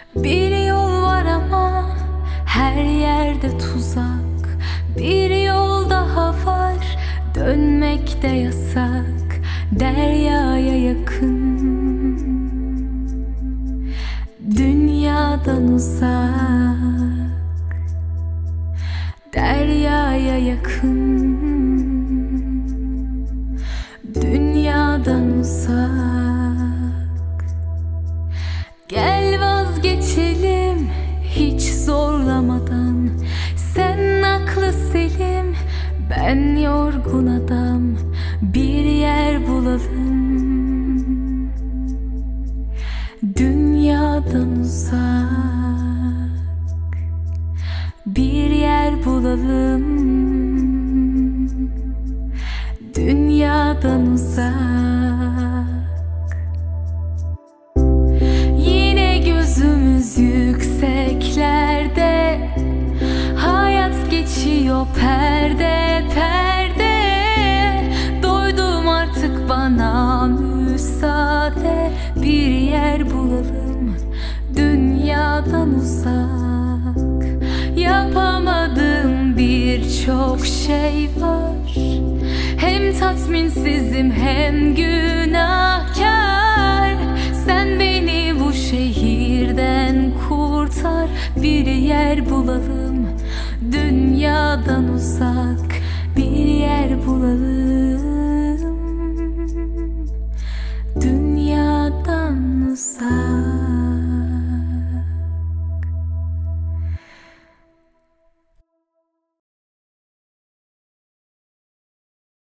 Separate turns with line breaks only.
Bir yol var ama her yerde tuzak. Bir yol daha var, dönmek de yasak. Deryaya yakın, dünyadan uzak. Deryaya yakın, dünyadan uzak. Gel vazgeçelim hiç zorlamadan. Sen aklı selim, ben yorgun adam. Bir yer bulalım, dünyadan uzak. Bir yer bulalım, dünyadan uzak. Yine gözümüz yükseklerde, hayat geçiyor perde perde. Doydum artık, bana müsaade. Bir yer bulalım, dünyadan uzak. Yapamadığım birçok şey var. Hem tatminsizim hem günahkar. Sen beni bu şehirden kurtar. Bir yer bulalım, dünyadan uzak. Bir yer bulalım,